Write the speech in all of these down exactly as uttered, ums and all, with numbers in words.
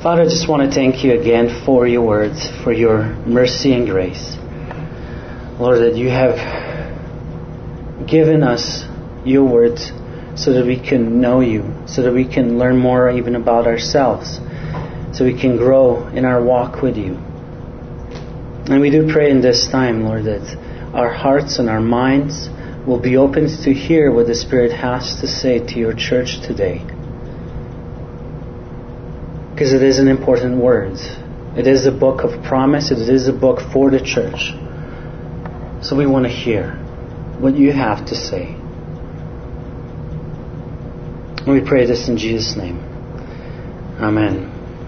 Father, I just want to thank you again for your words, for your mercy and grace. Lord, that you have given us your words so that we can know you, so that we can learn more even about ourselves, so we can grow in our walk with you. And we do pray in this time, Lord, that our hearts and our minds will be open to hear what the Spirit has to say to your church today. Because it is an important word. It is a book of promise. It is a book for the church. So we want to hear what you have to say. And we pray this in Jesus' name. Amen.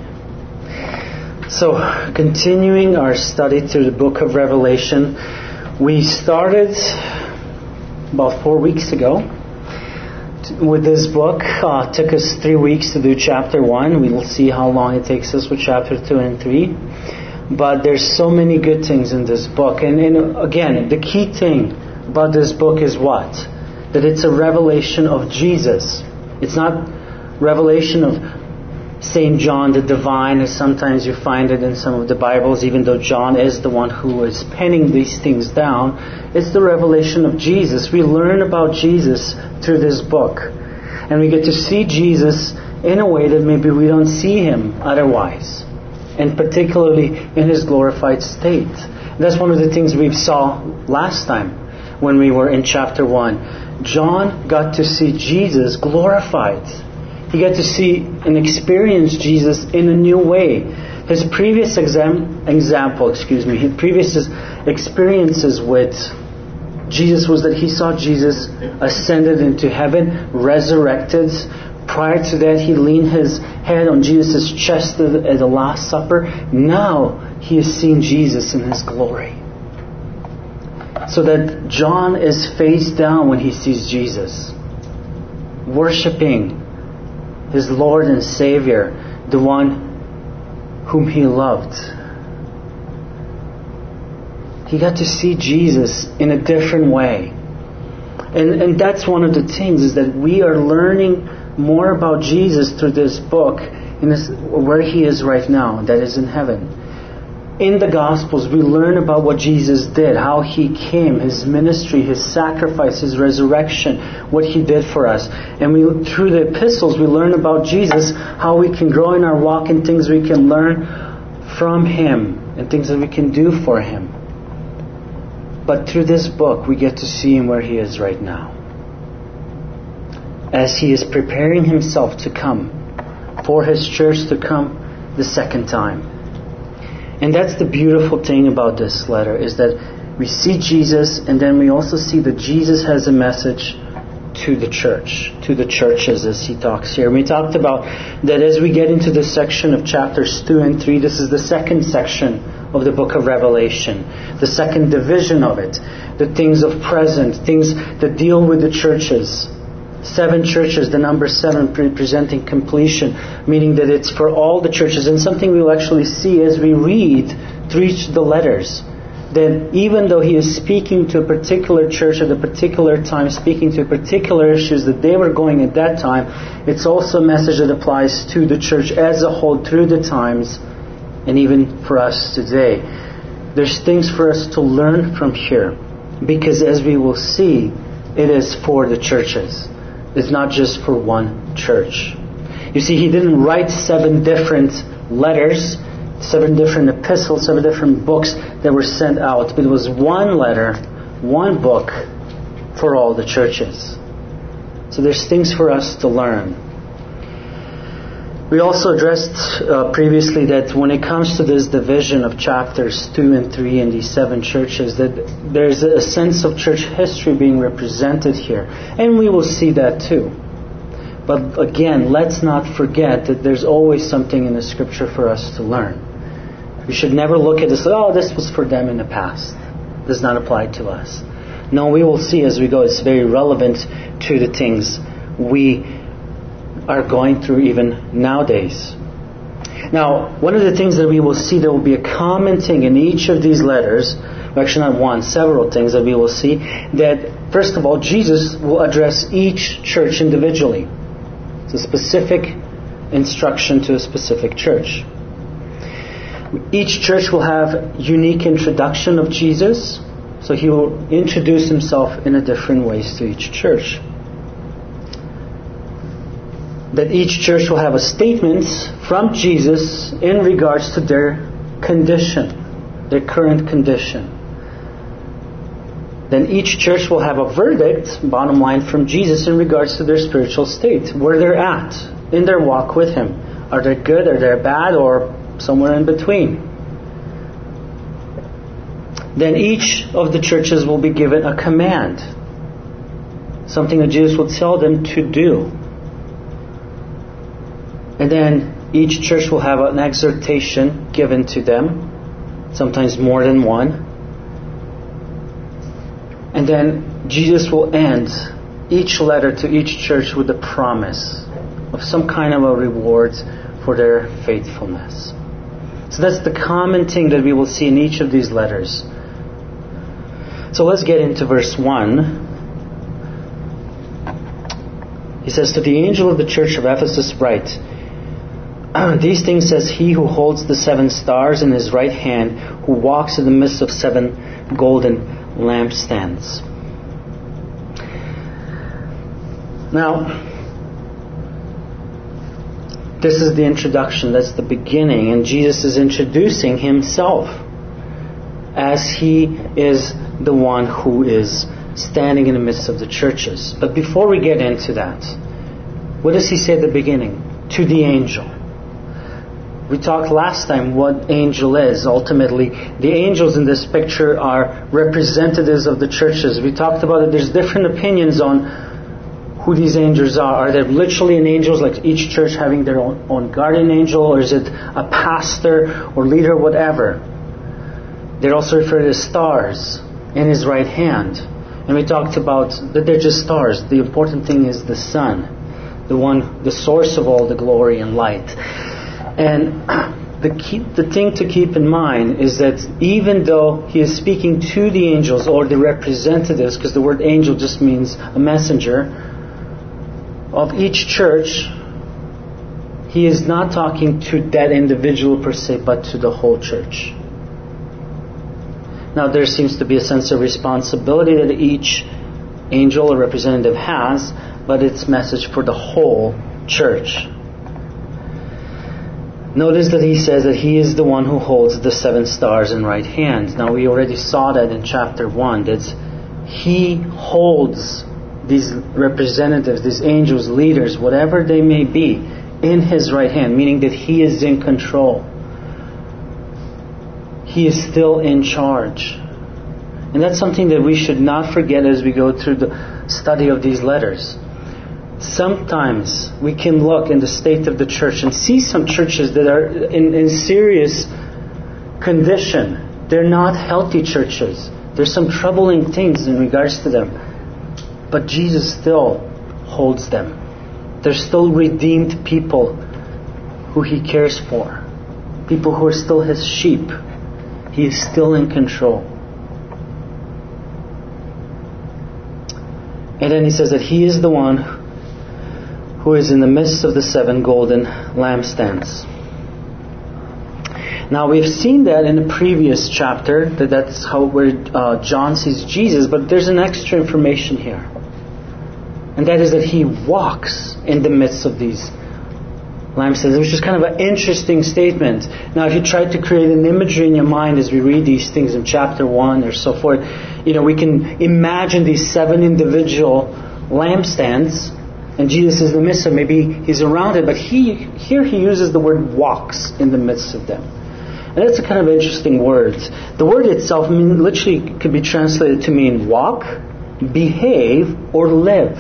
So, continuing our study through the book of Revelation, we started about four weeks ago with this book. Uh, it took us three weeks to do chapter one. We'll see how long it takes us with chapter two and three. But there's so many good things in this book. And, and again, the key thing about this book is what? That it's a revelation of Jesus. It's not revelation of Saint John the Divine, as sometimes you find it in some of the Bibles, even though John is the one who is penning these things down. It's the revelation of Jesus. We learn about Jesus through this book. And we get to see Jesus in a way that maybe we don't see him otherwise. And particularly in his glorified state. That's one of the things we saw last time when we were in chapter one. John got to see Jesus glorified. He got to see and experience Jesus in a new way. His previous exam, example, excuse me, his previous experiences with Jesus was that he saw Jesus ascended into heaven, resurrected. Prior to that, he leaned his head on Jesus' chest at the Last Supper. Now he has seen Jesus in his glory. So that John is face down when he sees Jesus, worshiping his Lord and Savior, the one whom he loved. He got to see Jesus in a different way. And, and that's one of the things, is that we are learning more about Jesus through this book, in this, where he is right now, that is in heaven. In the Gospels, we learn about what Jesus did, how he came, his ministry, his sacrifice, his resurrection, what he did for us. And we, through the epistles, we learn about Jesus, how we can grow in our walk, and things we can learn from him, and things that we can do for him. But through this book, we get to see him where he is right now, as he is preparing himself to come, for his church to come the second time. And that's the beautiful thing about this letter, is that we see Jesus, and then we also see that Jesus has a message to the church, to the churches, as he talks here. And we talked about that as we get into the section of chapters two and three, this is the second section of the book of Revelation, the second division of it, the things of present, things that deal with the churches. Seven churches, the number seven representing completion, meaning that it's for all the churches. And something we'll actually see as we read through each of the letters, that even though he is speaking to a particular church at a particular time, speaking to particular issues that they were going at that time, it's also a message that applies to the church as a whole through the times, and even for us today. There's things for us to learn from here, because as we will see, it is for the churches. It's not just for one church. You see, he didn't write seven different letters, seven different epistles, seven different books that were sent out. But it was one letter, one book for all the churches. So there's things for us to learn. We also addressed uh, previously that when it comes to this division of chapters two and three in these seven churches, that there's a sense of church history being represented here. And we will see that too. But again, let's not forget that there's always something in the Scripture for us to learn. We should never look at this, oh, this was for them in the past. It does not apply to us. No, we will see as we go, it's very relevant to the things we are going through even nowadays. Now, one of the things that we will see, there will be a common thing in each of these letters, actually not one, several things that we will see, that first of all, Jesus will address each church individually. It's a specific instruction to a specific church. Each church will have unique introduction of Jesus, so he will introduce himself in a different ways to each church. That each church will have a statement from Jesus in regards to their condition, their current condition. Then each church will have a verdict, bottom line, from Jesus in regards to their spiritual state, where they're at in their walk with him. Are they good, are they bad, or somewhere in between? Then each of the churches will be given a command, something that Jesus will tell them to do. And then each church will have an exhortation given to them, sometimes more than one. And then Jesus will end each letter to each church with a promise of some kind of a reward for their faithfulness. So that's the common thing that we will see in each of these letters. So let's get into verse one. He says, "To the angel of the church of Ephesus write, these things says he who holds the seven stars in his right hand, who walks in the midst of seven golden lampstands." Now, this is the introduction, that's the beginning, and Jesus is introducing himself as he is the one who is standing in the midst of the churches. But before we get into that, what does he say at the beginning? To the angel. We talked last time what angel is. Ultimately, the angels in this picture are representatives of the churches. We talked about it. There's different opinions on who these angels are. Are they literally an angels, like each church having their own, own guardian angel, or is it a pastor or leader, whatever? They're also referred as stars in his right hand. And we talked about that they're just stars. The important thing is the sun, the one, the source of all the glory and light. And the key, the thing to keep in mind is that even though he is speaking to the angels or the representatives, because the word angel just means a messenger of each church, he is not talking to that individual per se, but to the whole church. Now there seems to be a sense of responsibility that each angel or representative has, but it's message for the whole church. Notice that he says that he is the one who holds the seven stars in right hand. Now we already saw that in chapter one, that he holds these representatives, these angels, leaders, whatever they may be, in his right hand, meaning that he is in control. He is still in charge. And that's something that we should not forget as we go through the study of these letters. Sometimes we can look in the state of the church and see some churches that are in, in serious condition. They're not healthy churches. There's some troubling things in regards to them. But Jesus still holds them. They're still redeemed people who he cares for. People who are still his sheep. He is still in control. And then he says that he is the one who is in the midst of the seven golden lampstands. Now we've seen that in the previous chapter, that that's how where uh, John sees Jesus, but there's an extra information here. And that is that he walks in the midst of these lampstands, which is kind of an interesting statement. Now if you try to create an imagery in your mind as we read these things in chapter one or so forth, you know, we can imagine these seven individual lampstands, and Jesus is in the midst of, maybe he's around it, but he here he uses the word walks in the midst of them. And that's a kind of interesting word. The word itself mean, literally could be translated to mean walk, behave, or live.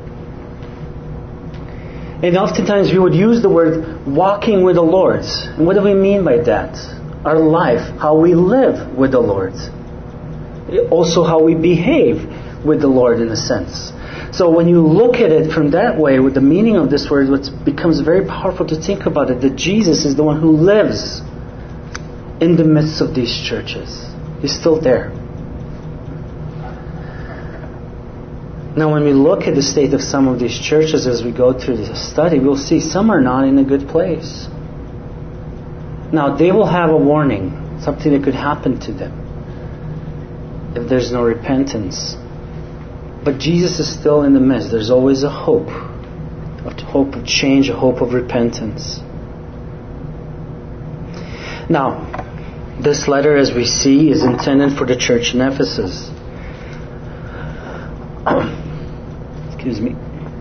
And oftentimes we would use the word walking with the Lord. And what do we mean by that? Our life, how we live with the Lord. Also how we behave with the Lord in a sense. So when you look at it from that way, with the meaning of this word, it becomes very powerful to think about it, that Jesus is the one who lives in the midst of these churches. He's still there. Now, when we look at the state of some of these churches as we go through this study, we'll see some are not in a good place. Now, they will have a warning, something that could happen to them if there's no repentance. But Jesus is still in the midst. There's always a hope, a hope of change, a hope of repentance. Now, this letter, as we see, is intended for the church in Ephesus. Excuse me.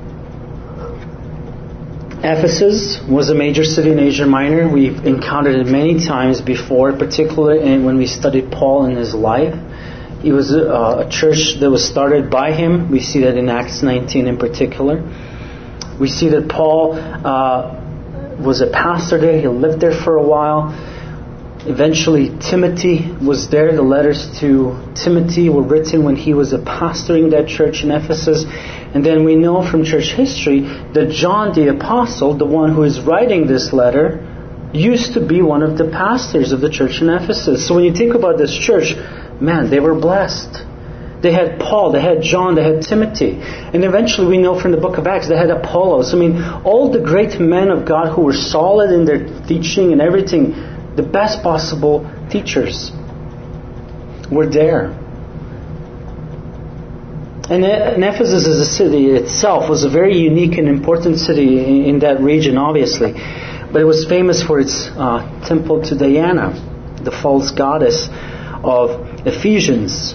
Ephesus was a major city in Asia Minor. We've encountered it many times before, particularly when we studied Paul and his life. It was a, a church that was started by him. We see that in Acts nineteen in particular. We see that Paul uh, was a pastor there. He lived there for a while. Eventually, Timothy was there. The letters to Timothy were written when he was a pastoring that church in Ephesus. And then we know from church history that John the Apostle, the one who is writing this letter, used to be one of the pastors of the church in Ephesus. So when you think about this church, man, they were blessed. They had Paul, they had John, they had Timothy. And eventually we know from the book of Acts, they had Apollos. I mean, all the great men of God who were solid in their teaching and everything, the best possible teachers were there. And, and Ephesus as a city itself was a very unique and important city in, in that region, obviously. But it was famous for its uh, temple to Diana, the false goddess of Ephesians.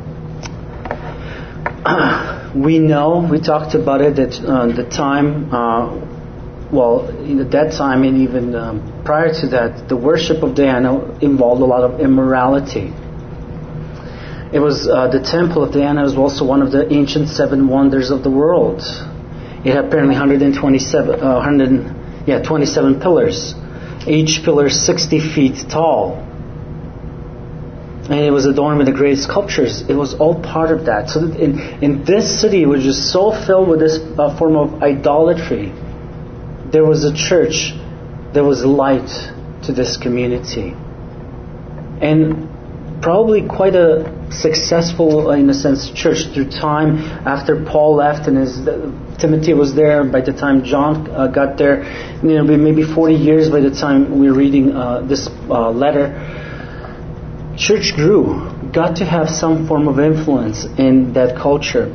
Uh, we know, we talked about it, that uh, the time, uh, well, at that time and even um, prior to that, the worship of Diana involved a lot of immorality. It was uh, the temple of Diana was also one of the ancient seven wonders of the world. It had apparently one hundred twenty-seven, uh, one hundred, yeah, twenty-seven pillars, each pillar sixty feet tall, and it was adorned with the great sculptures. It was all part of that. So that in in this city, which is so filled with this uh, form of idolatry, there was a church, there was light to this community, and probably quite a successful, in a sense, church through time. After Paul left and his uh, Timothy was there, by the time John uh, got there, you know, maybe forty years by the time we were reading uh, this uh, letter, church grew, got to have some form of influence in that culture.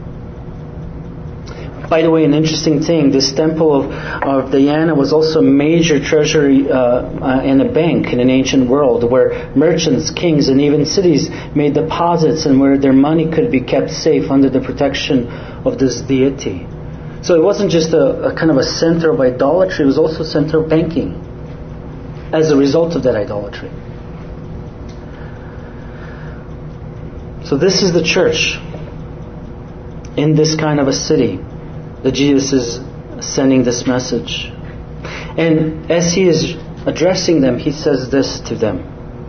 By the way, an interesting thing, this temple of, of Diana was also a major treasury uh, uh, and a bank in an ancient world where merchants, kings, and even cities made deposits and where their money could be kept safe under the protection of this deity. So it wasn't just a, a kind of a center of idolatry, it was also a center of banking as a result of that idolatry. So this is the church in this kind of a city that Jesus is sending this message. And as he is addressing them, he says this to them: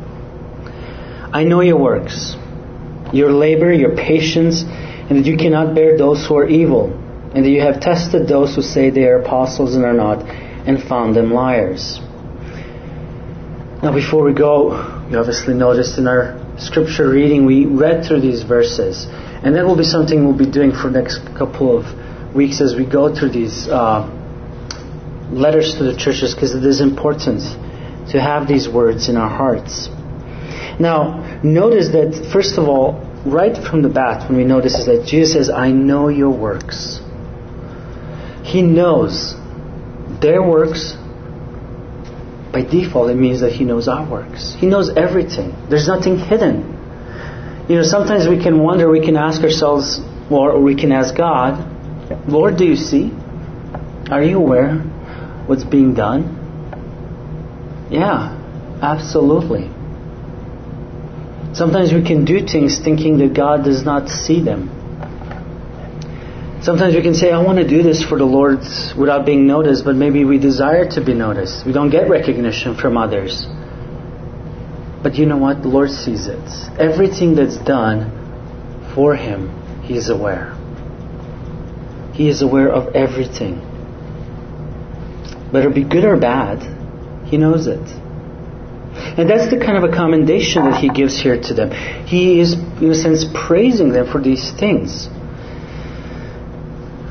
I know your works, your labor, your patience, and that you cannot bear those who are evil, and that you have tested those who say they are apostles and are not, and found them liars. Now before we go, you obviously noticed in our scripture reading, we read through these verses. And that will be something we'll be doing for the next couple of weeks as we go through these uh, letters to the churches, because it is important to have these words in our hearts. Now, notice that, first of all, right from the bat, when we notice is that Jesus says, I know your works. He knows their works. By default, it means that He knows our works. He knows everything. There's nothing hidden. You know, sometimes we can wonder, we can ask ourselves, or we can ask God, Lord, do you see? Are you aware what's being done? Yeah, absolutely. Sometimes we can do things thinking that God does not see them. Sometimes we can say, I want to do this for the Lord without being noticed, but maybe we desire to be noticed. We don't get recognition from others. But you know what? The Lord sees it. Everything that's done for Him, He is aware. He is aware of everything. Whether it be good or bad, He knows it. And that's the kind of a commendation that He gives here to them. He is, in a sense, praising them for these things.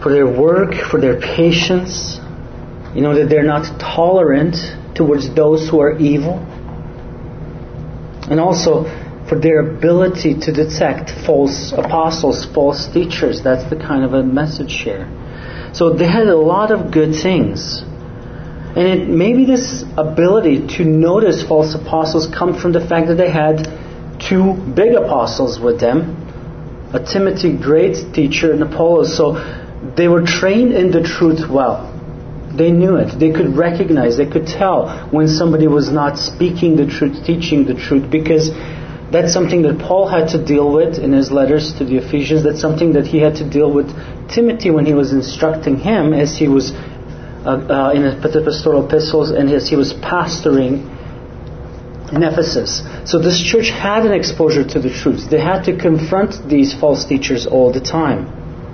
for their work, for their patience. You know, that they're not tolerant towards those who are evil. And also for their ability to detect false apostles, false teachers. That's the kind of a message here. So they had a lot of good things. And it, maybe this ability to notice false apostles come from the fact that they had two big apostles with them. A Timothy, great teacher, and Apollos. So they were trained in the truth well. They knew it. They could recognize, they could tell when somebody was not speaking the truth, teaching the truth, because that's something that Paul had to deal with in his letters to the Ephesians. That's something that he had to deal with Timothy when he was instructing him as he was uh, uh, in his pastoral epistles and as he was pastoring in Ephesus. So this church had an exposure to the truth. They had to confront these false teachers all the time.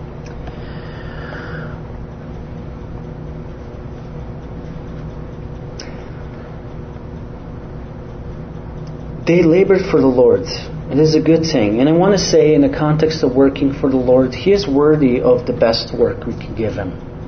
They labored for the Lord. It is a good thing. And I want to say, in the context of working for the Lord, He is worthy of the best work we can give Him.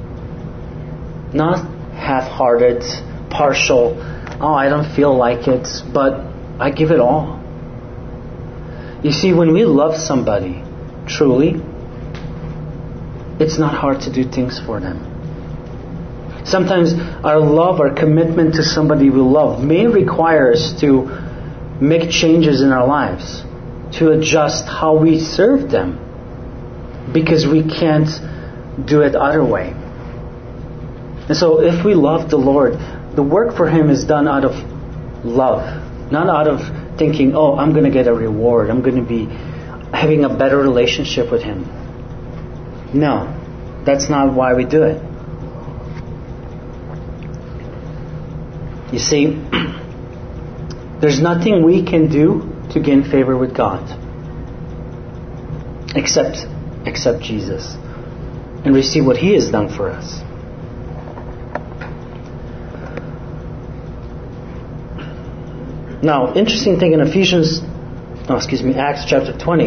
Not half-hearted, partial, oh, I don't feel like it, but I give it all. You see, when we love somebody, truly, it's not hard to do things for them. Sometimes our love, our commitment to somebody we love may require us to make changes in our lives, to adjust how we serve them, because we can't do it other way. And so if we love the Lord, the work for Him is done out of love, not out of thinking, oh, I'm going to get a reward, I'm going to be having a better relationship with Him. No, that's not why we do it. You see, there's nothing we can do to gain favor with God except accept Jesus and receive what He has done for us. Now, interesting thing in Ephesians, oh, excuse me, Acts chapter twenty.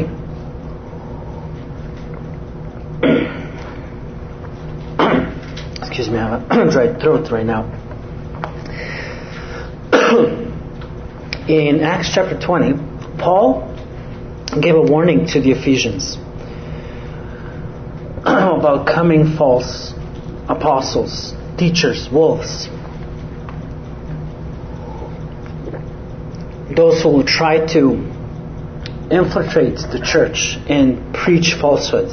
Excuse me, I have a dry throat right now. In Acts chapter twenty, Paul gave a warning to the Ephesians about coming false apostles, teachers, wolves. Those who will try to infiltrate the church and preach falsehood.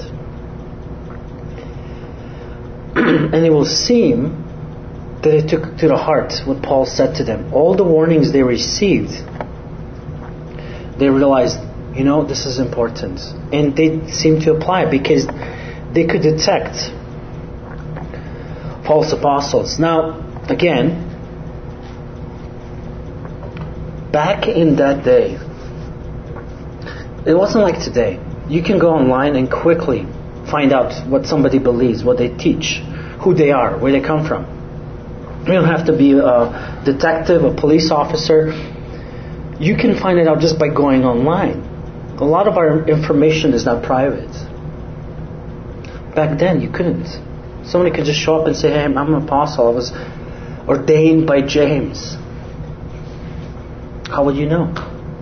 And it will seem that it took to the heart what Paul said to them. All the warnings they received, they realized, you know, this is important. And they seemed to apply because they could detect false apostles. Now, again, back in that day, it wasn't like today. You can go online and quickly find out what somebody believes, what they teach, who they are, where they come from. You don't have to be a detective, a police officer. You can find it out just by going online. A lot of our information is not private. Back then, you couldn't. Somebody could just show up and say, hey, I'm an apostle. I was ordained by James. How would you know?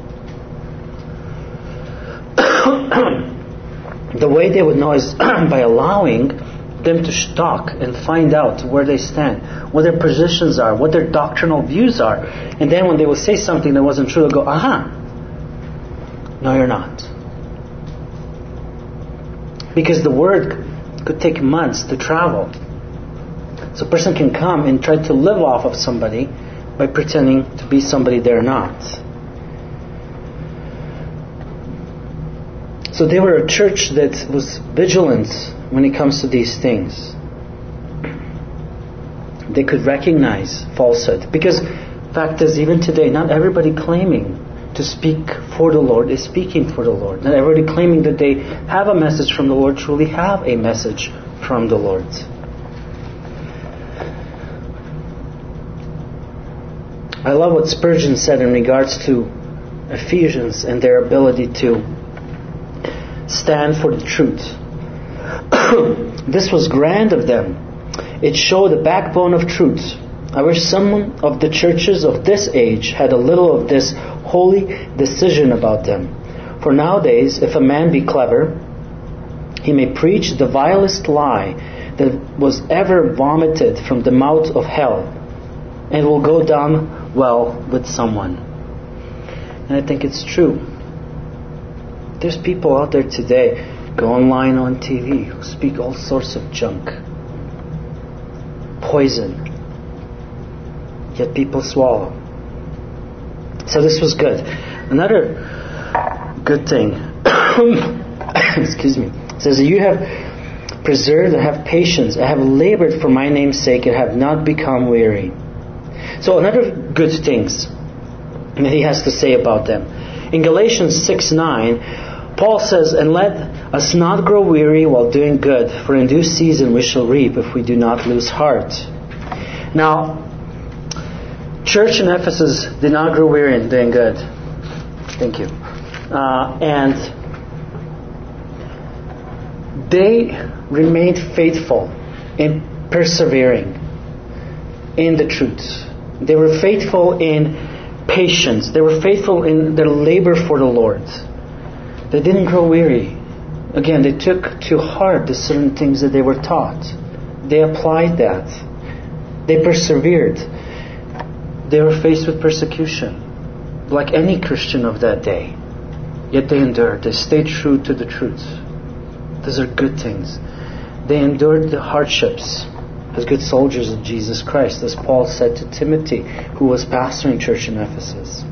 The way they would know is by allowing them to stalk and find out where they stand, what their positions are, what their doctrinal views are. And then when they will say something that wasn't true, they'll go, aha, no, you're not. Because the word could take months to travel. So a person can come and try to live off of somebody by pretending to be somebody they're not. So they were a church that was vigilant when it comes to these things. They could recognize falsehood. Because fact is, even today, not everybody claiming to speak for the Lord is speaking for the Lord. Not everybody claiming that they have a message from the Lord truly have a message from the Lord. I love what Spurgeon said in regards to Ephesians and their ability to stand for the truth. This was grand of them. It showed the backbone of truth. I wish some of the churches of this age had a little of this holy decision about them. For nowadays, if a man be clever, he may preach the vilest lie that was ever vomited from the mouth of hell, and will go down well with someone. And I think it's true. There's people out there today, go online on T V, who speak all sorts of junk. Poison. Yet people swallow. So this was good. Another good thing, excuse me, says that you have preserved and have patience, and have labored for my name's sake, and have not become weary. So another good things that he has to say about them. In Galatians six nine, Paul says, and let us not grow weary while doing good, for in due season we shall reap if we do not lose heart. Now, church in Ephesus did not grow weary in doing good. Thank you. Uh, and they remained faithful in persevering in the truth. They were faithful in patience. They were faithful in their labor for the Lord. They didn't grow weary. Again, they took to heart the certain things that they were taught. They applied that. They persevered. They were faced with persecution, like any Christian of that day. Yet they endured. They stayed true to the truth. Those are good things. They endured the hardships as good soldiers of Jesus Christ, as Paul said to Timothy, who was pastoring church in Ephesus.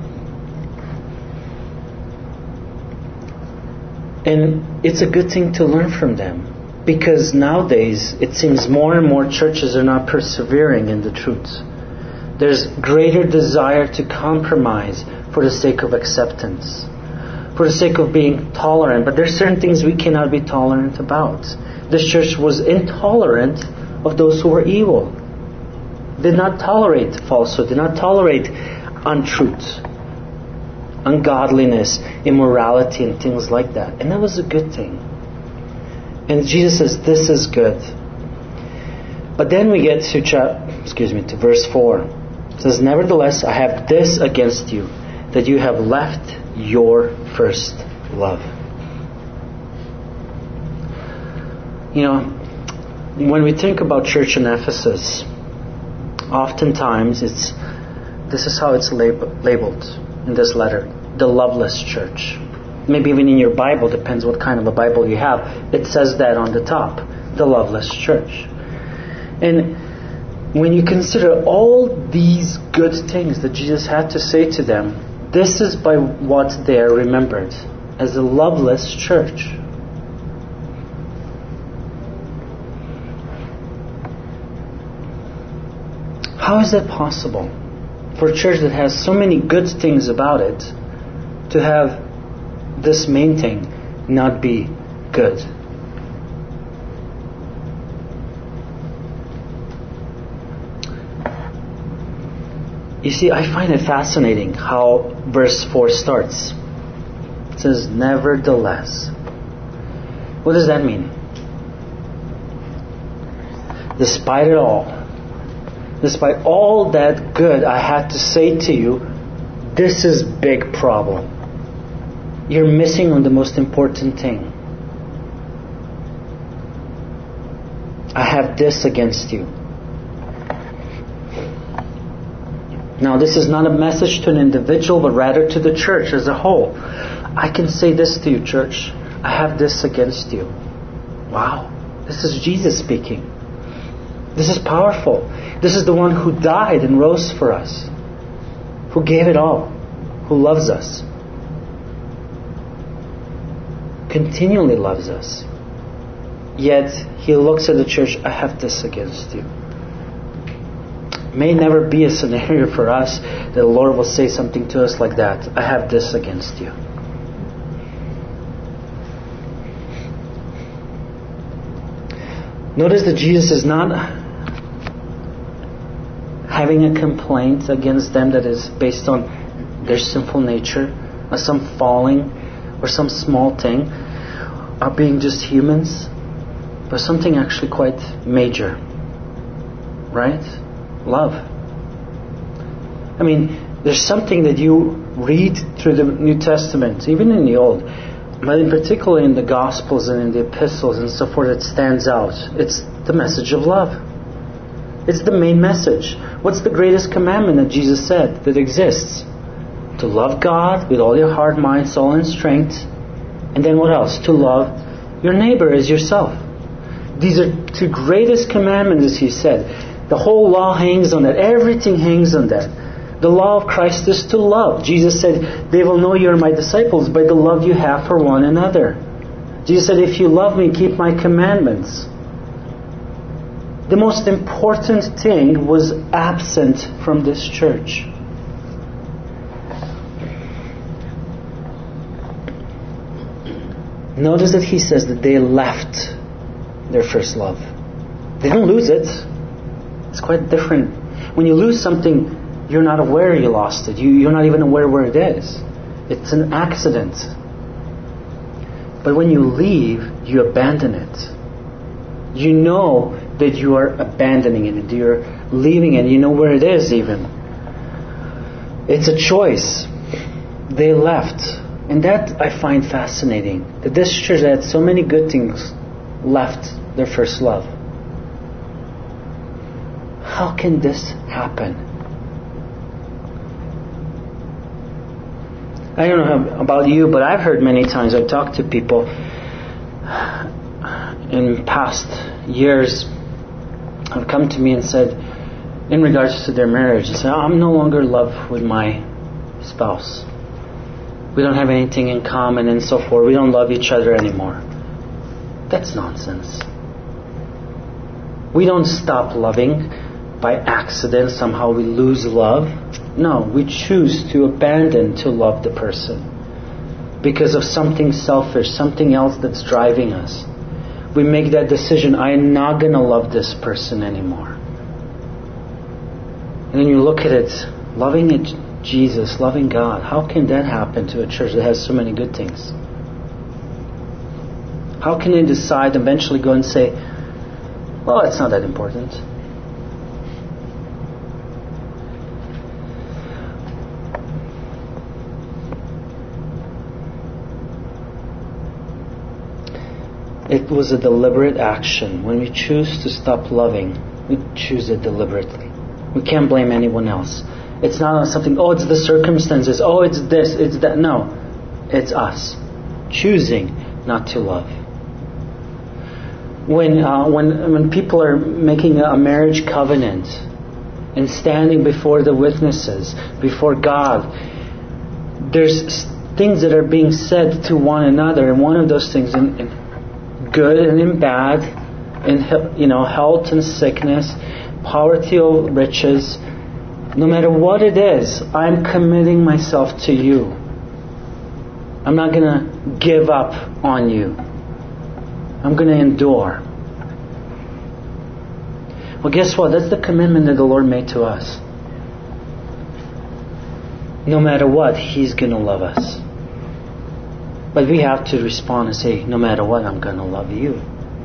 And it's a good thing to learn from them, because nowadays it seems more and more churches are not persevering in the truth. There's greater desire to compromise for the sake of acceptance, for the sake of being tolerant. But there's certain things we cannot be tolerant about. This church was intolerant of those who were evil. Did not tolerate falsehood, did not tolerate untruth, ungodliness, immorality, and things like that. And that was a good thing. And Jesus says, this is good. But then we get to cha- excuse me, to verse four. It says, nevertheless, I have this against you, that you have left your first love. You know, when we think about church in Ephesus, oftentimes it's this is how it's lab- labeled in this letter: the loveless church. Maybe even in your Bible, depends what kind of a Bible you have, it says that on the top, the loveless church. And when you consider all these good things that Jesus had to say to them, this is by what they are remembered as a loveless church. How is that possible for a church that has so many good things about it to have this main thing not be good? You see, I find it fascinating how verse four starts. It says, nevertheless. What does that mean? Despite it all, despite all that good I had to say to you, this is big problem. You're missing on the most important thing. I have this against you. Now, this is not a message to an individual, but rather to the church as a whole. I can say this to you, church. I have this against you. Wow. This is Jesus speaking. This is powerful. This is the one who died and rose for us, who gave it all, who loves us, continually loves us. Yet He looks at the church, I have this against you. May never be a scenario for us that the Lord will say something to us like that. I have this against you. Notice that Jesus is not having a complaint against them that is based on their sinful nature, or some falling, or some small thing, or being just humans. but something actually quite major. Right? Love. I mean, there's something that you read through the New Testament, even in the Old, but in particular in the Gospels and in the epistles and so forth, it stands out. It's the message of love. It's the main message. What's the greatest commandment that Jesus said that exists? To love God with all your heart, mind, soul, and strength. And then what else? To love your neighbor as yourself. These are two greatest commandments, as he said. The whole law hangs on that. Everything hangs on that. The law of Christ is to love. Jesus said, they will know you are my disciples by the love you have for one another. Jesus said, if you love me, keep my commandments. The most important thing was absent from this church. Notice that he says that they left their first love. They don't lose it. It's quite different. When you lose something, you're not aware you lost it. You, you're not even aware where it is. It's an accident. But when you leave, you abandon it. You know that you are abandoning it. You're leaving it. You know where it is even. It's a choice. They left. And that I find fascinating. That this church that had so many good things left their first love. How can this happen? I don't know about you, but I've heard many times, I've talked to people in past years have come to me and said, in regards to their marriage, they say, oh, I'm no longer in love with my spouse. We don't have anything in common and so forth. We don't love each other anymore. That's nonsense. We don't stop loving by accident. Somehow we lose love. No, we choose to abandon to love the person because of something selfish, something else that's driving us. We make that decision, I'm not going to love this person anymore. And then you look at it, loving it, Jesus, loving God. How can that happen to a church that has so many good things? How can they decide eventually go and say, well, it's not that important? It was a deliberate action. When we choose to stop loving, we choose it deliberately. We can't blame anyone else. It's not something, oh, it's the circumstances, oh, it's this, it's that. No, it's us choosing not to love. When uh, when when people are making a marriage covenant and standing before the witnesses, before God, there's things that are being said to one another, and one of those things, in, in good and in bad, in you know health and sickness, poverty or riches. No matter what it is, I'm committing myself to you. I'm not going to give up on you. I'm going to endure. Well, guess what? That's the commitment that the Lord made to us. No matter what, He's going to love us. But we have to respond and say, no matter what, I'm going to love you.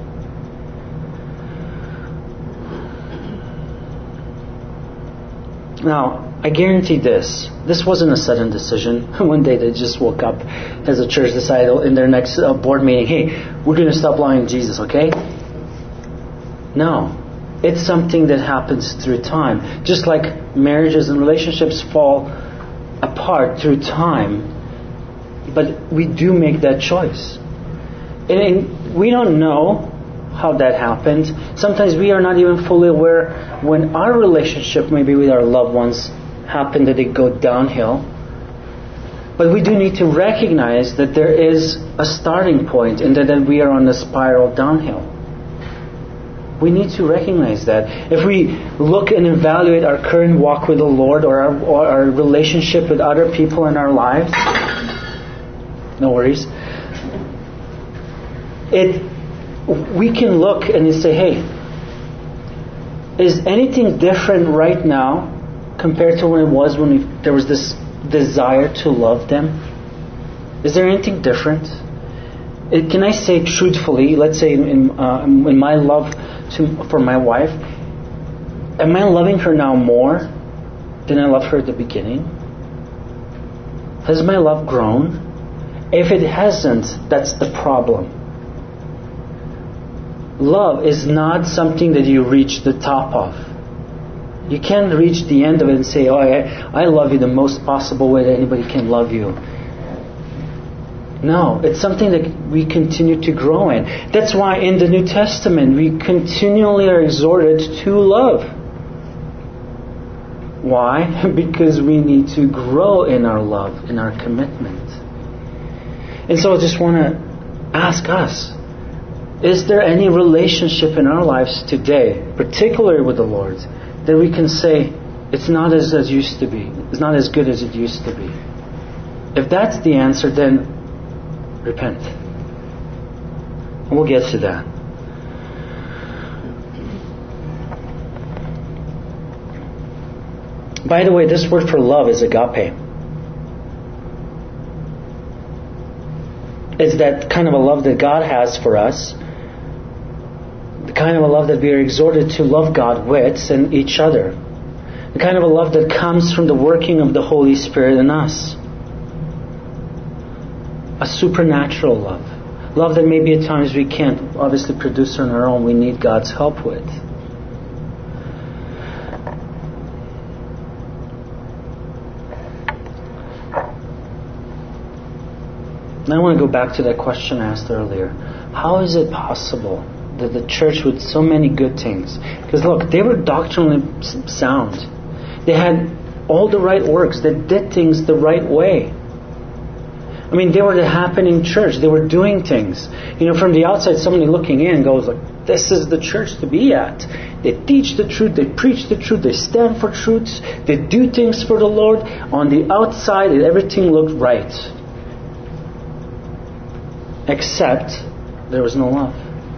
Now, I guarantee this. This wasn't a sudden decision. One day they just woke up as a church decided in their next uh, board meeting, hey, we're going to stop loving Jesus, okay? No. It's something that happens through time. Just like marriages and relationships fall apart through time. But we do make that choice. And we don't know how that happened. Sometimes we are not even fully aware when our relationship maybe with our loved ones happen that they go downhill. But we do need to recognize that there is a starting point and that, that we are on a spiral downhill. We need to recognize that. If we look and evaluate our current walk with the Lord or our, or our relationship with other people in our lives, no worries. It we can look and say, hey, is anything different right now compared to when it was when we, there was this desire to love them? Is there anything different? it, can I say truthfully, let's say in, in, uh, in my love to, for my wife, am I loving her now more than I loved her at the beginning? Has my love grown? If it hasn't, that's the problem. Love is not something that you reach the top of. You can't reach the end of it and say, oh, I, I love you the most possible way that anybody can love you. No, it's something that we continue to grow in. That's why in the New Testament we continually are exhorted to love. Why? Because we need to grow in our love, in our commitment. And so I just want to ask us, is there any relationship in our lives today, particularly with the Lord, that we can say, it's not as it used to be. It's not as good as it used to be. If that's the answer, then repent. And we'll get to that. By the way, this word for love is agape. It's that kind of a love that God has for us. The kind of a love that we are exhorted to love God with and each other. The kind of a love that comes from the working of the Holy Spirit in us. A supernatural love. Love that maybe at times we can't obviously produce on our own. We need God's help with. Now I want to go back to that question I asked earlier. How is it possible that the church with so many good things, because look, they were doctrinally sound. They had all the right works. They did things the right way. I mean, they were the happening church. They were doing things. You know, from the outside, somebody looking in goes like, this is the church to be at. They teach the truth. They preach the truth. They stand for truths. They do things for the Lord. On the outside, everything looked right. Except there was no love.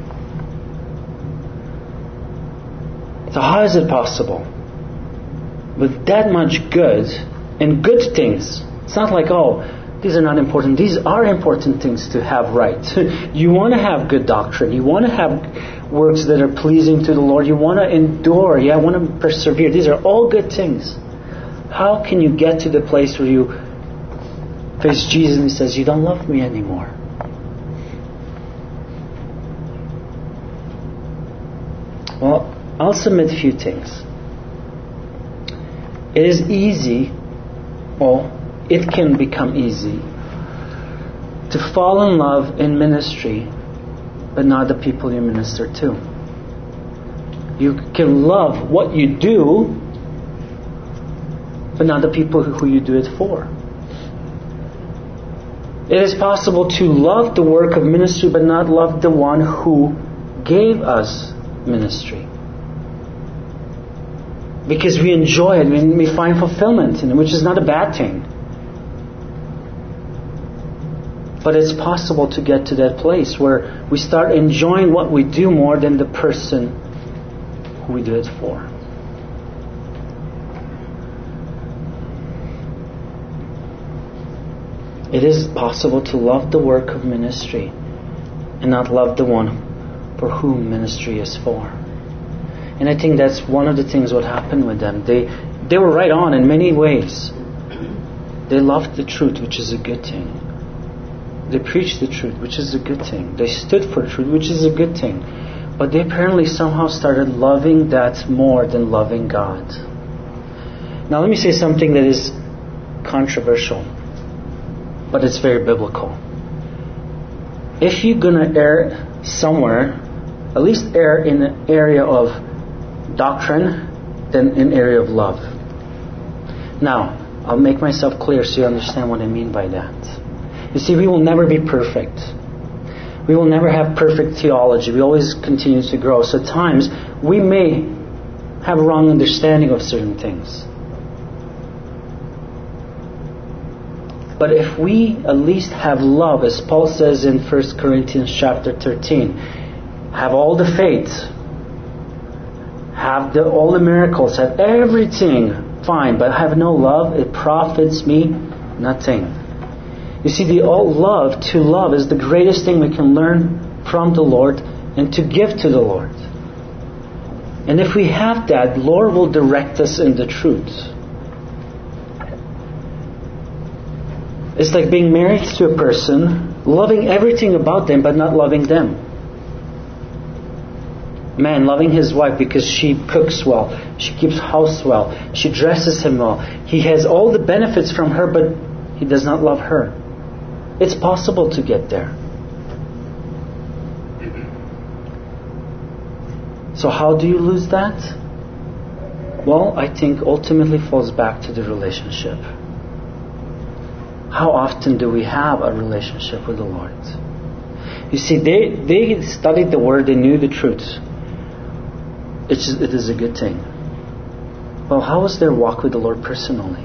So how is it possible? With that much good and good things, it's not like, oh, these are not important. These are important things to have right. You want to have good doctrine. You want to have works that are pleasing to the Lord. You want to endure. You want to persevere. These are all good things. How can you get to the place where you face Jesus and He says, you don't love me anymore? Well, I'll submit a few things. It is easy, or it can become easy, to fall in love in ministry, but not the people you minister to. You can love what you do, but not the people who you do it for. It is possible to love the work of ministry, but not love the one who gave us ministry. Because we enjoy it, we, we find fulfillment in it, which is not a bad thing. But it's possible to get to that place where we start enjoying what we do more than the person who we do it for. It is possible to love the work of ministry and not love the one for whom ministry is for. And I think that's one of the things what happened with them. They they were right on in many ways. They loved the truth, which is a good thing. They preached the truth, which is a good thing. They stood for truth, which is a good thing. But they apparently somehow started loving that more than loving God. Now let me say something that is controversial, but it's very biblical. If you're going to err somewhere, at least err in the area of doctrine than in the area of love. Now, I'll make myself clear so you understand what I mean by that. You see, we will never be perfect. We will never have perfect theology. We always continue to grow. So at times, we may have a wrong understanding of certain things. But if we at least have love, as Paul says in First Corinthians chapter thirteen, have all the faith, have the, all the miracles, have everything, fine, but have no love, it profits me nothing. You see, the all love, to love, is the greatest thing we can learn from the Lord and to give to the Lord. And if we have that, the Lord will direct us in the truth. It's like being married to a person, loving everything about them, but not loving them. Man loving his wife because she cooks well, she keeps house well, she dresses him well. He has all the benefits from her, but he does not love her. It's possible to get there. So how do you lose that? Well, I think ultimately falls back to the relationship. How often do we have a relationship with the Lord? You see, they, they studied the Word, they knew the truth. It's, it is a good thing. Well, how was their walk with the Lord personally?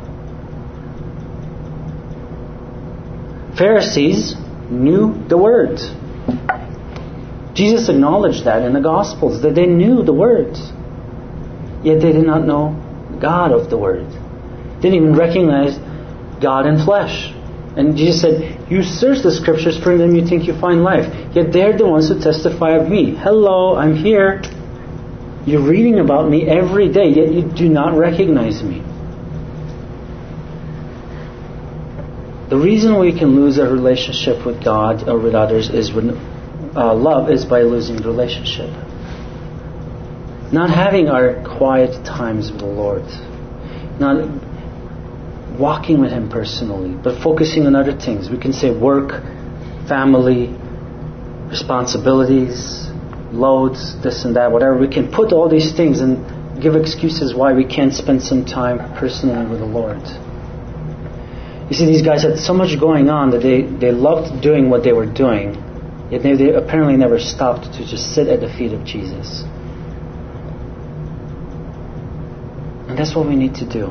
Pharisees knew the Word. Jesus acknowledged that in the Gospels, that they knew the Word. Yet they did not know God of the Word. Didn't even recognize God in flesh. And Jesus said, you search the Scriptures, for in them you think you find life. Yet they're the ones who testify of me. Hello, I'm here. You're reading about me every day, yet you do not recognize me. The reason we can lose our relationship with God or with others is when uh, love is by losing the relationship. Not having our quiet times with the Lord. Not walking with Him personally, but focusing on other things. We can say work, family, responsibilities, loads, this and that, whatever. We can put all these things and give excuses why we can't spend some time personally with the Lord. You see, these guys had so much going on that they, they loved doing what they were doing, yet they, they apparently never stopped to just sit at the feet of Jesus. And that's what we need to do.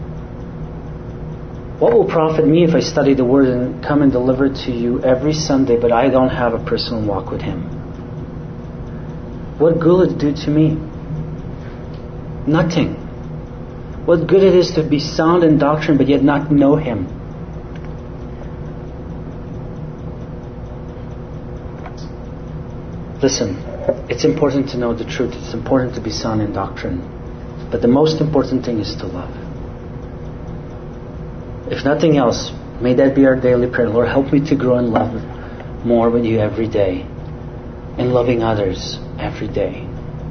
What will profit me if I study the Word and come and deliver it to you every Sunday, but I don't have a personal walk with Him? What good will it do to me? Nothing. What good it is to be sound in doctrine, but yet not know Him? Listen, it's important to know the truth. It's important to be sound in doctrine. But the most important thing is to love. If nothing else, may that be our daily prayer. Lord, help me to grow in love more with you every day, and loving others every day.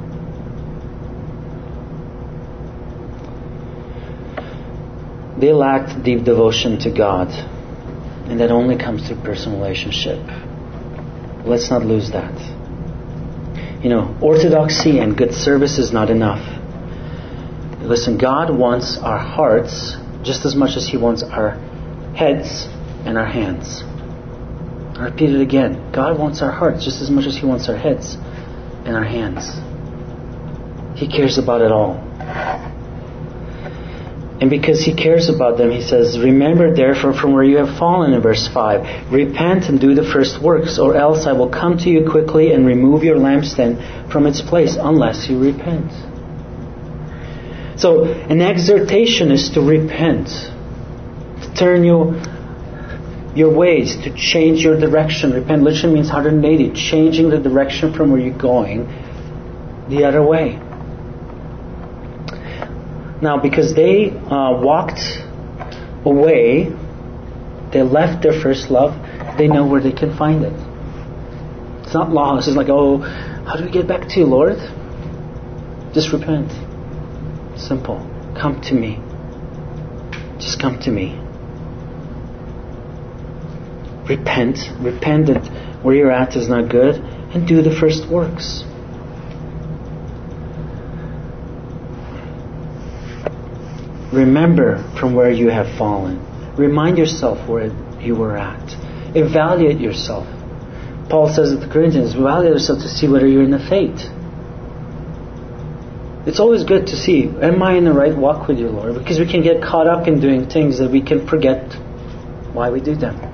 They lacked deep devotion to God, and that only comes through personal relationship. Let's not lose that. You know, orthodoxy and good service is not enough. Listen, God wants our hearts just as much as He wants our heads and our hands. I repeat it again. God wants our hearts just as much as He wants our heads and our hands. He cares about it all. And because He cares about them, He says, remember therefore from where you have fallen, in verse five. Repent and do the first works, or else I will come to you quickly and remove your lampstand from its place, unless you repent. So, an exhortation is to repent. To turn your, your ways, to change your direction. Repent literally means one hundred eighty, changing the direction from where you're going the other way. Now, because they uh, walked away, they left their first love, they know where they can find it. It's not long. It's just like, oh, how do we get back to you, Lord? Just repent. Simple. Come to me. Just come to me. Repent. Repent that where you're at is not good, and do the first works. Remember from where you have fallen. Remind yourself where you were at. Evaluate yourself. Paul says to the Corinthians, evaluate yourself to see whether you're in the faith. It's always good to see, am I in the right walk with you, Lord? Because we can get caught up in doing things that we can forget why we do them.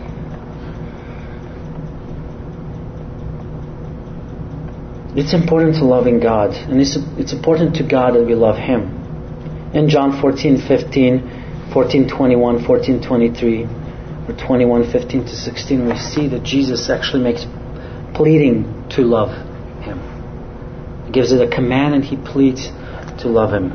It's important to loving God, and it's it's important to God that we love Him. In John fourteen fifteen, fourteen twenty-one, fourteen twenty-three, or twenty-one, fifteen to sixteen, we see that Jesus actually makes pleading to love Him. He gives it a command and He pleads to love Him.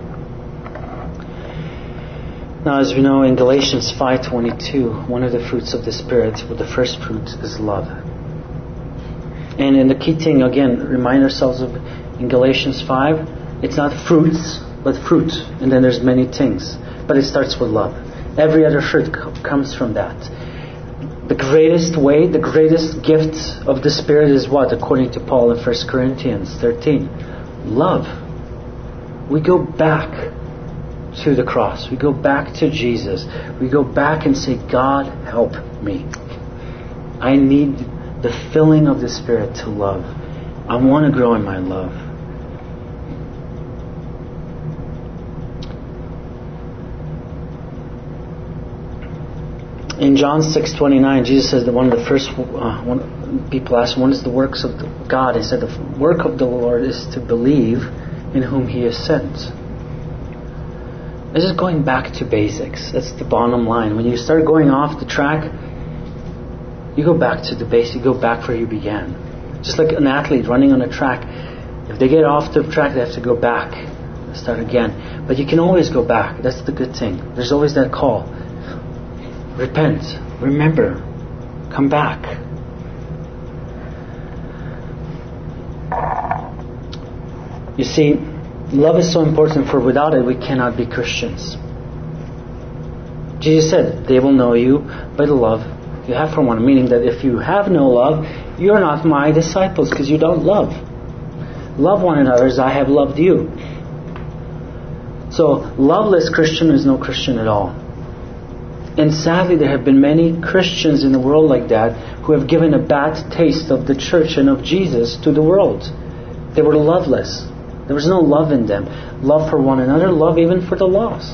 Now, as we know, in Galatians five twenty-two, one of the fruits of the Spirit, well, the first fruit is love. And in the key thing, again, remind ourselves of in Galatians five, it's not fruits, but fruit. And then there's many things. But it starts with love. Every other fruit comes from that. The greatest way, the greatest gift of the Spirit is what? According to Paul in First Corinthians thirteen. Love. We go back to the cross. We go back to Jesus. We go back and say, God, help me. I need the filling of the Spirit to love. I want to grow in my love. In John six twenty-nine, Jesus says that one of the first uh, one, people ask him, what is the works of God? He said the work of the Lord is to believe in whom He has sent. This is going back to basics. That's the bottom line. When you start going off the track, you go back to the base. You go back where you began. Just like an athlete running on a track. If they get off the track, they have to go back. Start again. But you can always go back. That's the good thing. There's always that call. Repent. Remember. Come back. You see, love is so important, for without it we cannot be Christians. Jesus said, they will know you by the love you have for one. Meaning that if you have no love, you're not my disciples, because you don't love. Love one another as I have loved you. So, loveless Christian is no Christian at all. And sadly, there have been many Christians in the world like that who have given a bad taste of the church and of Jesus to the world. They were loveless. There was no love in them. Love for one another, love even for the lost.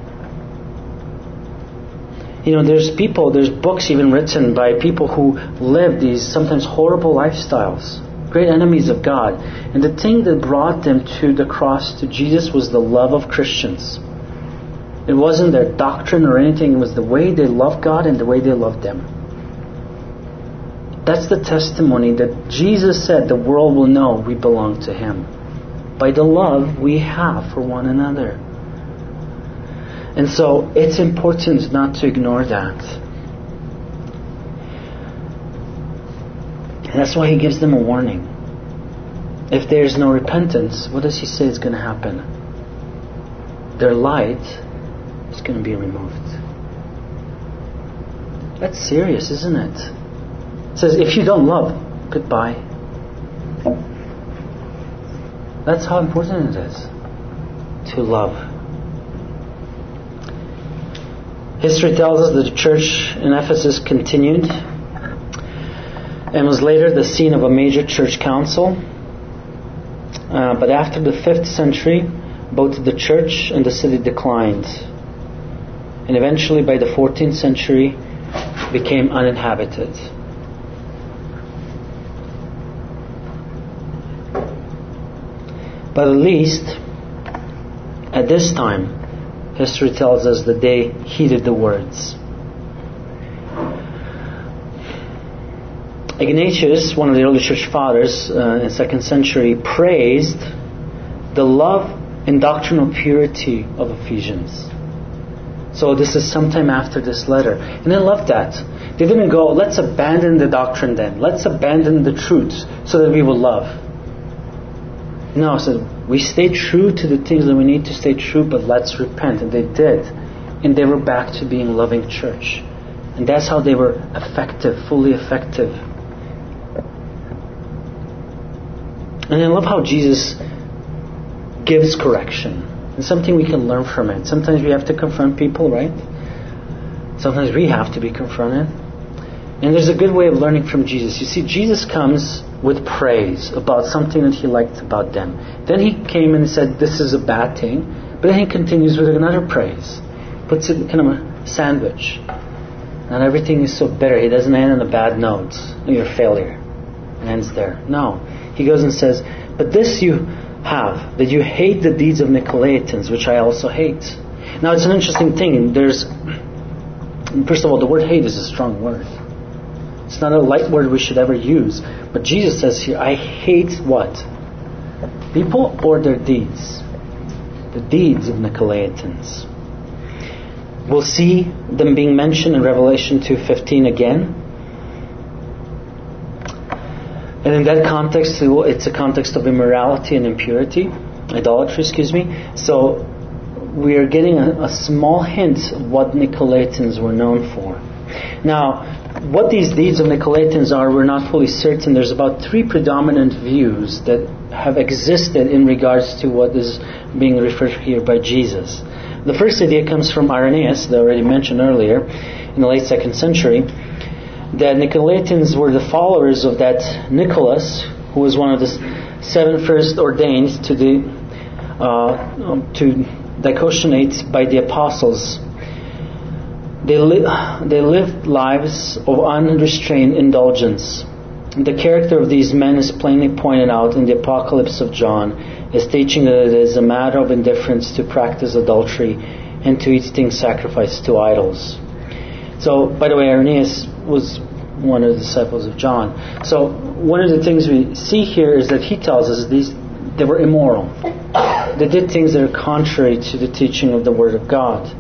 You know, there's people, there's books even written by people who live these sometimes horrible lifestyles. Great enemies of God. And the thing that brought them to the cross, to Jesus, was the love of Christians. It wasn't their doctrine or anything. It was the way they loved God and the way they loved them. That's the testimony that Jesus said the world will know we belong to Him. By the love we have for one another. And so it's important not to ignore that. And that's why He gives them a warning. If there's no repentance, what does He say is going to happen? Their light is going to be removed. That's serious, isn't it? It says, if you don't love, goodbye. That's how important it is to love. History tells us that the church in Ephesus continued and was later the scene of a major church council. Uh, but after the fifth century, both the church and the city declined. And eventually by the fourteenth century became uninhabited. But at least at this time, history tells us that they heeded the words. Ignatius, one of the early church fathers uh, in the second century, praised the love and doctrinal purity of Ephesians. So this is sometime after this letter. And I love that. They didn't go, let's abandon the doctrine then. Let's abandon the truths so that we will love. No, so we stay true to the things that we need to stay true, but let's repent. And they did. And they were back to being loving church. And that's how they were effective, fully effective. And I love how Jesus gives correction. It's something we can learn from it. Sometimes we have to confront people, right? Sometimes we have to be confronted. And there's a good way of learning from Jesus. You see, Jesus comes with praise about something that He liked about them. Then He came and said, this is a bad thing. But then He continues with another praise. Puts it in kind of a sandwich. Not everything is so bitter. He doesn't end on a bad note. You're a failure. It ends there. No. He goes and says, but this you have, that you hate the deeds of Nicolaitans, which I also hate. Now it's an interesting thing. There's First of all, the word hate is a strong word. It's not a light word we should ever use. But Jesus says here, I hate what? People or their deeds? The deeds of Nicolaitans. We'll see them being mentioned in Revelation two fifteen again. And in that context, it's a context of immorality and impurity. Idolatry, excuse me. So we are getting a, a small hint of what Nicolaitans were known for. Now, what these deeds of Nicolaitans are, we're not fully certain. There's about three predominant views that have existed in regards to what is being referred here by Jesus. The first idea comes from Irenaeus, that I already mentioned earlier, in the late second century, that Nicolaitans were the followers of that Nicholas, who was one of the seven first ordained to the uh, to diaconate by the apostles. They, li- they lived lives of unrestrained indulgence. The character of these men is plainly pointed out in the Apocalypse of John as teaching that it is a matter of indifference to practice adultery and to eat things sacrificed to idols. So, by the way, Irenaeus was one of the disciples of John. So, one of the things we see here is that he tells us these they were immoral. They did things that are contrary to the teaching of the Word of God.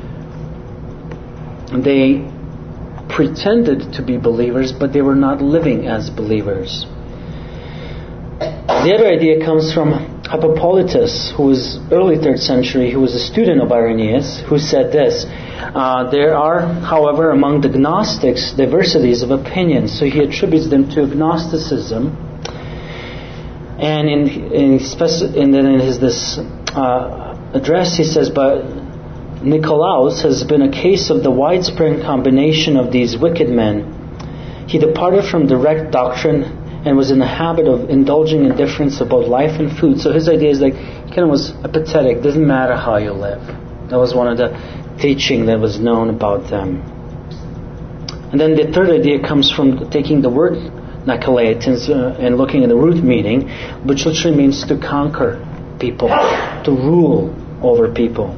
They pretended to be believers, but they were not living as believers. The other idea comes from Hippolytus, who was early third century, who was a student of Irenaeus, who said this, uh, there are, however, among the Gnostics, diversities of opinions. So he attributes them to agnosticism. And in, in, speci- and then in his this uh, address, he says, but Nicolaus has been a case of the widespread combination of these wicked men. He departed from direct doctrine and was in the habit of indulging in difference about life and food. So his idea is like, he kind of was apathetic. Doesn't matter how you live. That was one of the teaching that was known about them. And then the third idea comes from taking the word Nicolaitans uh, and looking at the root meaning, which literally means to conquer people, to rule over people.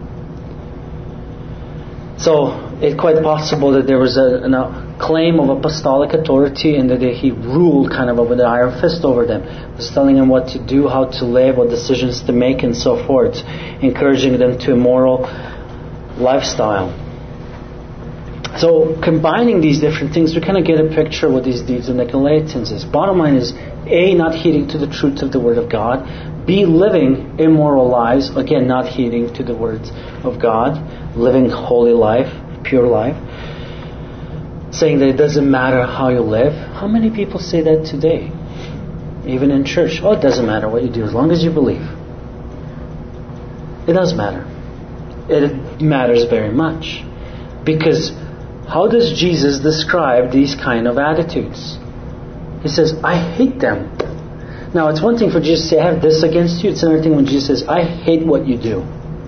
So it's quite possible that there was a, a claim of apostolic authority and that he ruled kind of with an iron fist over them. He was telling them what to do, how to live, what decisions to make and so forth, encouraging them to a moral lifestyle. So combining these different things, we kind of get a picture of what these deeds of Nicolaitans is. Bottom line is, A, not heeding to the truth of the Word of God. B, living immoral lives. Again, not heeding to the words of God. Living holy life, pure life. Saying that it doesn't matter how you live. How many people say that today? Even in church. Oh, it doesn't matter what you do as long as you believe. It does matter. It matters very much. Because how does Jesus describe these kind of attitudes? He says, I hate them. Now, it's one thing for Jesus to say, I have this against you. It's another thing when Jesus says, I hate what you do.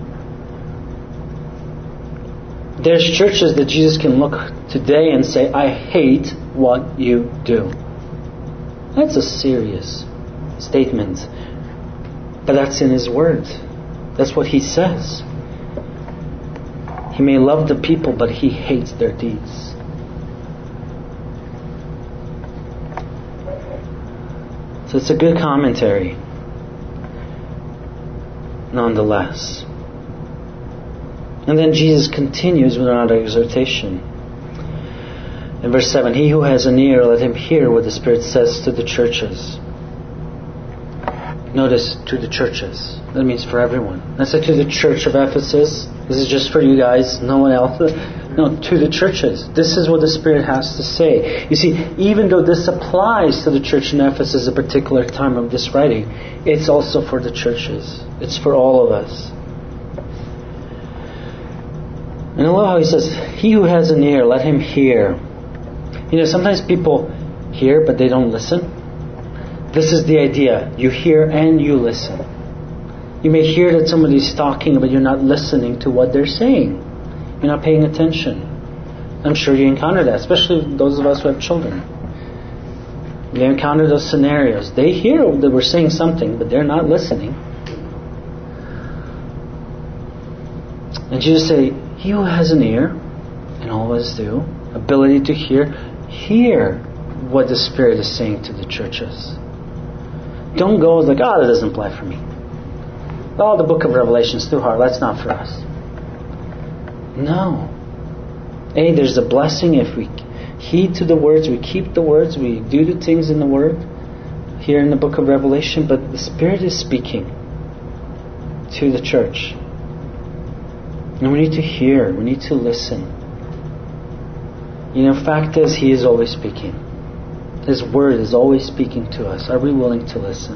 There's churches that Jesus can look today and say, I hate what you do. That's a serious statement. But that's in His Word. That's what He says. He may love the people, but He hates their deeds. So it's a good commentary, nonetheless. And then Jesus continues with another exhortation. In verse seven, He who has an ear, let him hear what the Spirit says to the churches. Notice, to the churches. That means for everyone. That's not to the church of Ephesus. This is just for you guys, no one else. No, to the churches. This is what the Spirit has to say. You see, even though this applies to the church in Ephesus at a particular time of this writing, it's also for the churches. It's for all of us. And I love how he says, He who has an ear, let him hear. You know, sometimes people hear, but they don't listen. This is the idea. You hear and you listen. You may hear that somebody's talking, but you're not listening to what they're saying. You're not paying attention. I'm sure you encounter that, especially those of us who have children. You encounter those scenarios. They hear that we're saying something, but they're not listening. And Jesus say, He who has an ear, and always do, ability to hear, hear what the Spirit is saying to the churches. Don't go like, oh, that doesn't apply for me. Oh, the book of Revelation is too hard. That's not for us. No. Hey, there's a blessing if we heed to the words, we keep the words, we do the things in the Word here in the book of Revelation, but the Spirit is speaking to the church. And we need to hear, we need to listen. You know, fact is, He is always speaking. His Word is always speaking to us. Are we willing to listen?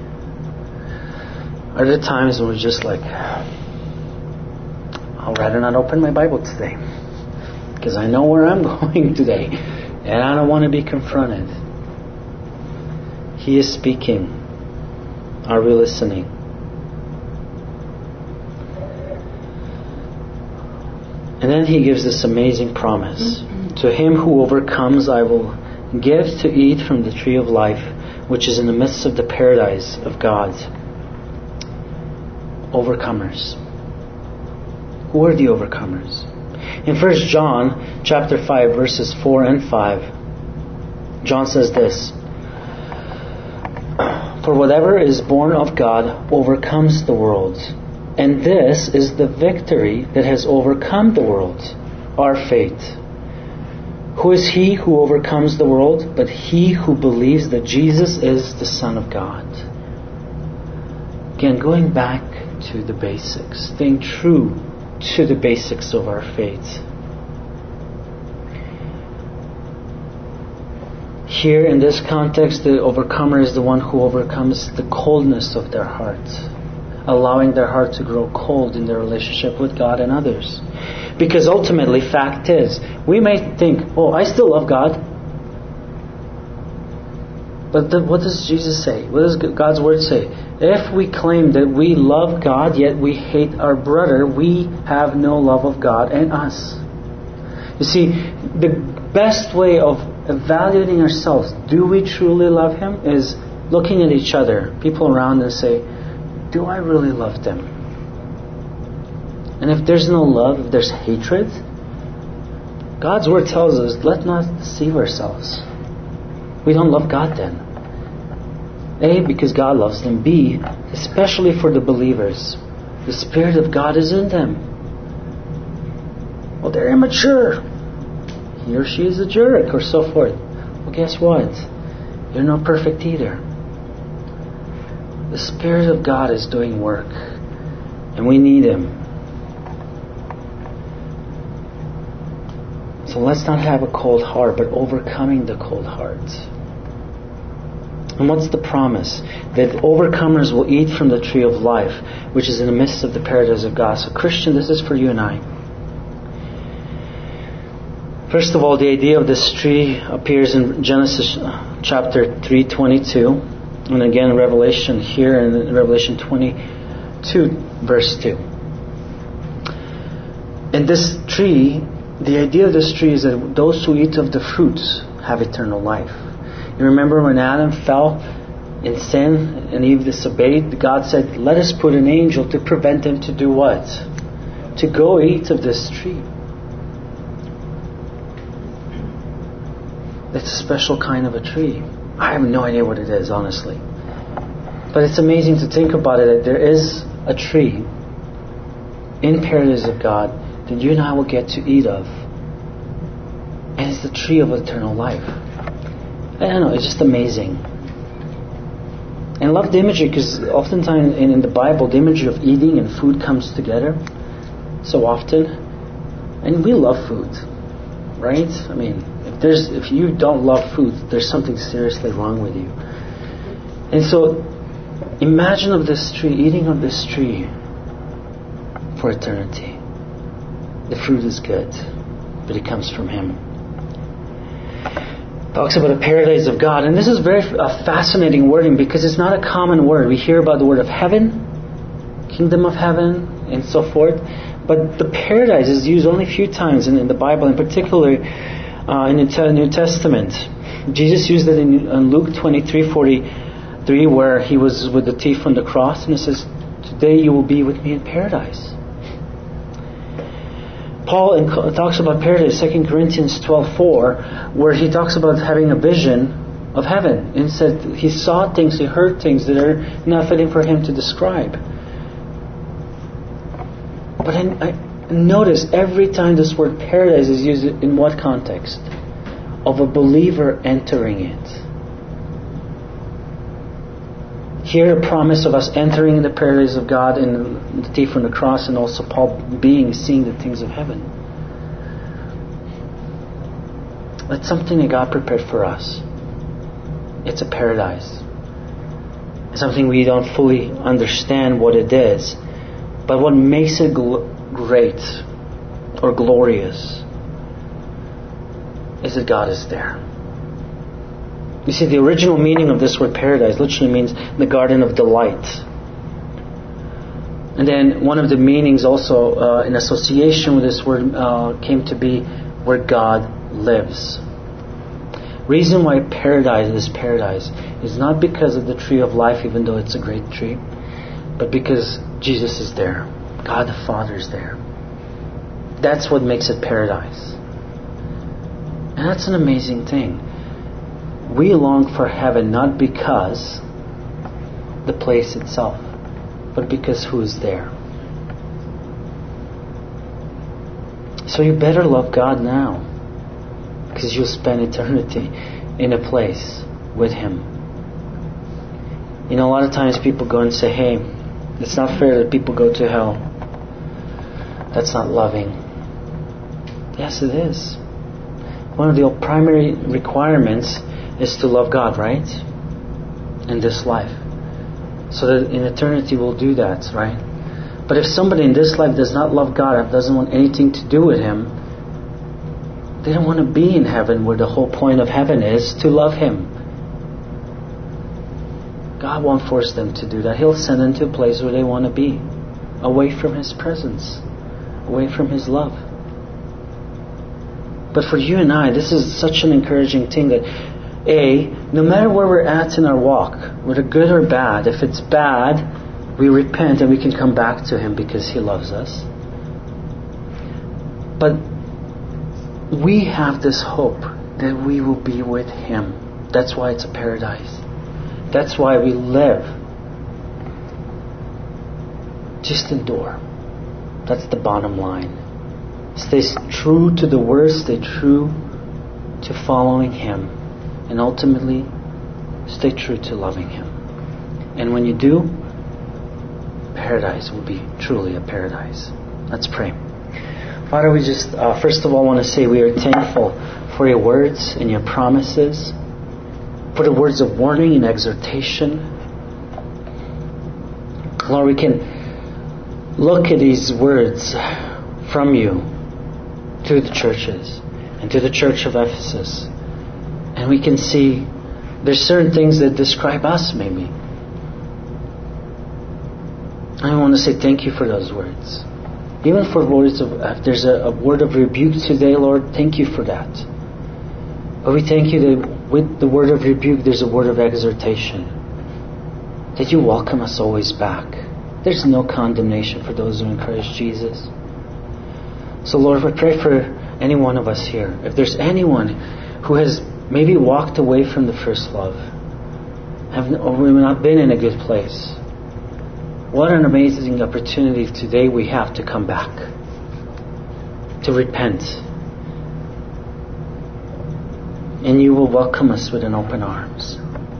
Are there times when we're just like, I'll rather not open my Bible today, because I know where I'm going today, and I don't want to be confronted. He is speaking. Are we listening? And then He gives this amazing promise. To him who overcomes, I will give to eat from the tree of life, which is in the midst of the paradise of God. Overcomers. Who are the overcomers? In First John chapter five, verses four and five, John says this: For whatever is born of God overcomes the world. And this is the victory that has overcome the world, our faith. Who is he who overcomes the world but he who believes that Jesus is the Son of God? Again, going back to the basics, staying true to the basics of our faith. Here in this context, the overcomer is the one who overcomes the coldness of their heart, allowing their heart to grow cold in their relationship with God and others. Because ultimately, fact is, we may think, oh, I still love God. But the, what does Jesus say? What does God's Word say? If we claim that we love God, yet we hate our brother, we have no love of God in us. You see, the best way of evaluating ourselves, do we truly love Him, is looking at each other, people around, and say, do I really love them? And if there's no love, if there's hatred, God's Word tells us, let not deceive ourselves. We don't love God then. A, because God loves them. B, especially for the believers, the Spirit of God is in them. Well, they're immature. He or she is a jerk, or so forth. Well, guess what? You're not perfect either. The Spirit of God is doing work, and we need Him. So let's not have a cold heart, but overcoming the cold heart. And what's the promise? That overcomers will eat from the tree of life, which is in the midst of the paradise of God. So Christian, this is for you and I. First of all, the idea of this tree appears in Genesis chapter three twenty-two, and again Revelation here in Revelation twenty-two, verse two. And this tree, the idea of this tree is that those who eat of the fruits have eternal life. You remember when Adam fell in sin and Eve disobeyed, God said, let us put an angel to prevent them to do what? To go eat of this tree. It's a special kind of a tree. I have no idea what it is, honestly. But it's amazing to think about it, that there is a tree in paradise of God that you and I will get to eat of. And it's the tree of eternal life. I don't know, it's just amazing. And I love the imagery because oftentimes in, in the Bible, the imagery of eating and food comes together so often. And we love food, right? I mean, if there's if you don't love food, there's something seriously wrong with you. And so, imagine of this tree, eating of this tree for eternity. The fruit is good, but it comes from Him. Talks about a paradise of God, and this is very a fascinating wording because it's not a common word. We hear about the word of heaven, kingdom of heaven, and so forth, but the paradise is used only a few times in, in the Bible, in particular uh, in the New Testament. Jesus used it in, in Luke twenty-three forty-three, where He was with the thief on the cross, and it says, "Today you will be with me in paradise." Paul in, talks about paradise, Second Corinthians twelve four, where he talks about having a vision of heaven. And said he saw things, he heard things that are not fitting for him to describe. But I, I notice every time this word paradise is used, in what context? Of a believer entering it. Here, a promise of us entering the paradise of God and the thief on the cross, and also Paul being, seeing the things of heaven. That's something that God prepared for us. It's a paradise. It's something we don't fully understand what it is. But what makes it gl- great or glorious is that God is there. You see, the original meaning of this word paradise literally means the garden of delight. And then one of the meanings also uh, in association with this word uh, came to be where God lives. Reason why paradise is paradise is not because of the tree of life, even though it's a great tree, but because Jesus is there. God the Father is there. That's what makes it paradise. And that's an amazing thing. We long for heaven not because the place itself, but because who is there. So you better love God now, because you'll spend eternity in a place with Him. You know, a lot of times people go and say, hey, it's not fair that people go to hell. That's not loving. Yes, it is. One of the primary requirements is to love God, right? In this life. So that in eternity we'll do that, right? But if somebody in this life does not love God and doesn't want anything to do with Him, they don't want to be in heaven, where the whole point of heaven is to love Him. God won't force them to do that. He'll send them to a place where they want to be, away from His presence, away from His love. But for you and I, this is such an encouraging thing that, A, no matter where we're at in our walk, whether good or bad, if it's bad, we repent and we can come back to Him because He loves us. But we have this hope that we will be with Him. That's why it's a paradise. That's why we live. Just endure. That's the bottom line. Stay true to the Word, stay true to following Him, and ultimately stay true to loving Him. And when you do, paradise will be truly a paradise. Let's pray. Father, we just uh, first of all want to say we are thankful for Your words and Your promises, for the words of warning and exhortation. Lord, we can look at these words from You to the churches and to the church of Ephesus, and we can see there's certain things that describe us maybe. I want to say thank You for those words. Even for words of, if there's a, a word of rebuke today, Lord, thank You for that. But we thank You that with the word of rebuke, there's a word of exhortation. That You welcome us always back. There's no condemnation for those who are in Christ Jesus. So Lord, we pray for any one of us here. If there's anyone who has maybe walked away from the first love, have or we've not been in a good place, what an amazing opportunity today we have to come back, to repent. And You will welcome us with an open arms.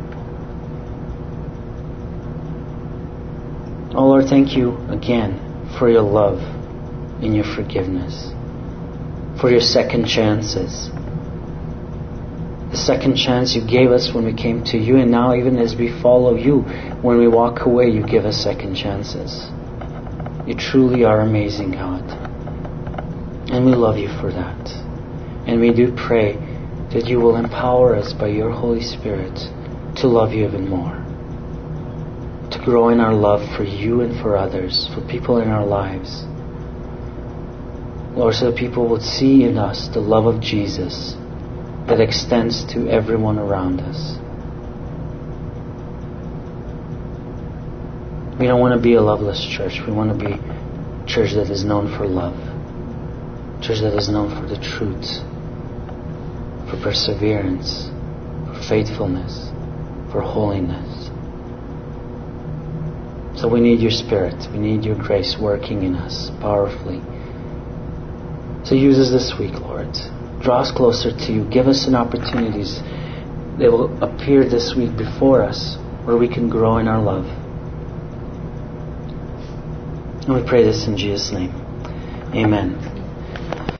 Oh Lord, thank You again for Your love and Your forgiveness, for Your second chances. The second chance You gave us when we came to You, and now even as we follow You, when we walk away, You give us second chances. You truly are amazing, God. And we love You for that. And we do pray that You will empower us by Your Holy Spirit to love You even more, to grow in our love for You and for others, for people in our lives. Lord, so that people would see in us the love of Jesus that extends to everyone around us. We don't want to be a loveless church. We want to be a church that is known for love. Church that is known for the truth, for perseverance, for faithfulness, for holiness. So we need your Spirit. We need your grace working in us powerfully. So use us this week, Lord. Draw us closer to you. Give us an opportunities that will appear this week before us where we can grow in our love. And we pray this in Jesus' name. Amen.